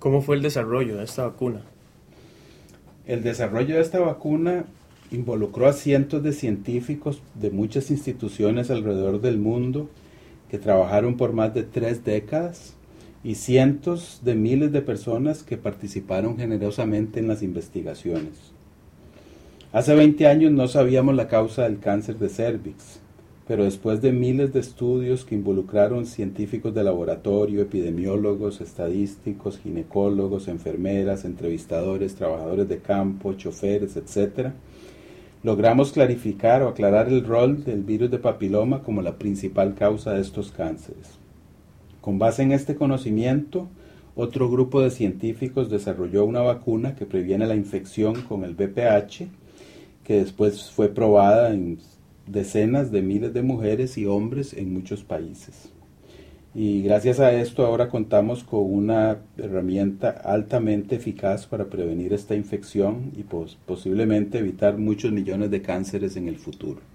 ¿Cómo fue el desarrollo de esta vacuna? El desarrollo de esta vacuna involucró a cientos de científicos de muchas instituciones alrededor del mundo que trabajaron por más de 3 décadas y cientos de miles de personas que participaron generosamente en las investigaciones. Hace 20 años no sabíamos la causa del cáncer de cérvix, pero después de miles de estudios que involucraron científicos de laboratorio, epidemiólogos, estadísticos, ginecólogos, enfermeras, entrevistadores, trabajadores de campo, choferes, etc., logramos clarificar o aclarar el rol del virus de papiloma como la principal causa de estos cánceres. Con base en este conocimiento, otro grupo de científicos desarrolló una vacuna que previene la infección con el VPH, que después fue probada en decenas de miles de mujeres y hombres en muchos países. Y gracias a esto ahora contamos con una herramienta altamente eficaz para prevenir esta infección y posiblemente evitar muchos millones de cánceres en el futuro.